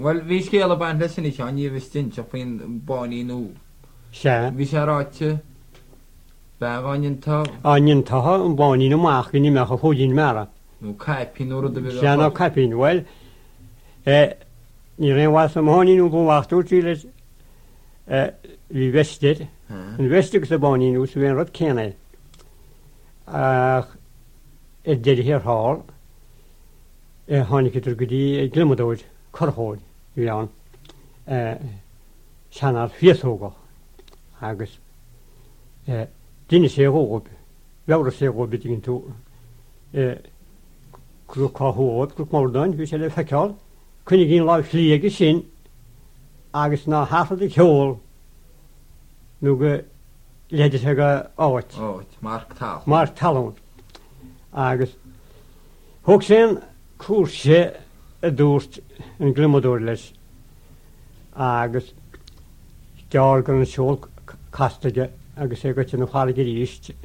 Wel, fi sgael o band lesyn i Sean, i fystyn, siopin boni nhw. Se. Fi se rotio. Bef onion to. Onion toho, yn boni nhw mach, gyn i mech o hwydyn mara. Nhw caipin o'r ydw Se no capin, wel. Ni rhaid was am honi nhw bod wachtw tiles fi festir. Yn festir gyda boni nhw, sy'n fe'n rhaid cennau. Ac edrych i'r hol. Honi gyda'r gyda glymodwyd, corhod, yw iawn. Sianar ffiethogo. Agus. Dyn i se hwb. Fawr o se hwb ydych yn tŵ. Grwch o hwb, grwch mawrdoen, fi sy'n effeithiol. Cynnig i'n lai fflieg i sy'n. Agus na hafod y ciol. Nwg ledys ag oed. Oed, Mark Tal. Mark Talon. Agus. Hwg sy'n cwrsio y dwrst yn glymodwrles. Agus. Diolg yn siol castadau. Agus ag o'n chwalig i'r eist.